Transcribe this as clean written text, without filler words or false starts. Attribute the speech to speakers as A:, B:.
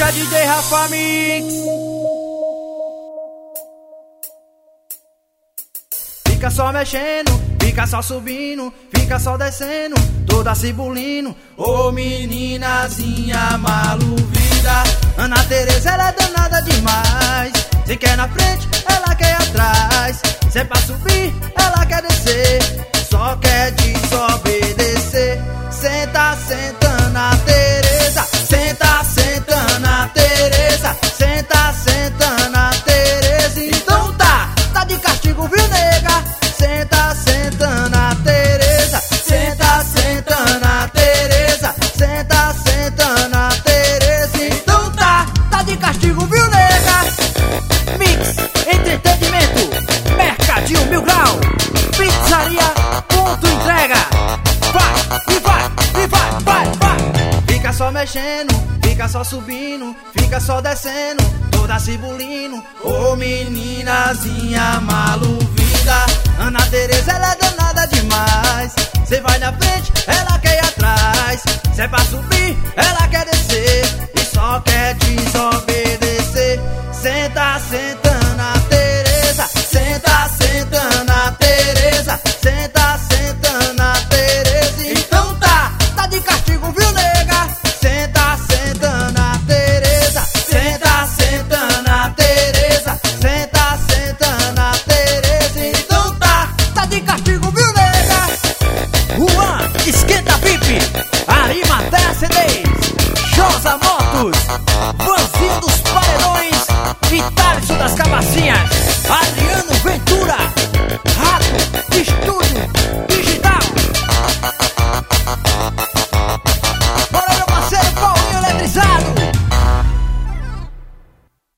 A: Puxa DJ Rafa Mix. Fica só mexendo, fica só subindo, fica só descendo, toda cibulino. Ô meninazinha maluvida, Ana Tereza ela é danada demais. Se quer na frente, ela quer atrás. Se é pra subir, ela quer descer, só quer desobedecer. Senta, senta na Tereza, senta, senta na Tereza, senta, senta na Tereza. Então tá de castigo, viu, nega? Senta, senta na Tereza, senta, senta na Tereza, senta, senta na Tereza. Então tá de castigo, viu, nega? Mix, entretenimento, Mercadinho Mil Grau, pizzaria, ponto entrega. Vai, e vai, e vai, vai, vai. Fica só mexendo, fica só subindo, fica só descendo, toda cibulino. Ô meninazinha maluvida, Ana Tereza ela é danada demais. Cê vai na frente, ela quer ir atrás. Se é pra subir, ela quer descer, e só quer desobedecer. Senta, senta na Tereza, senta, senta na Tereza, senta, senta na Tereza. Então tá de castigo, viu, nega? Senta, senta na Tereza, senta, senta na Tereza, senta, senta na Tereza. Então tá de castigo, viu, nega? Juan, esquenta VIP, Arimatea CDs, Josa Motos, Van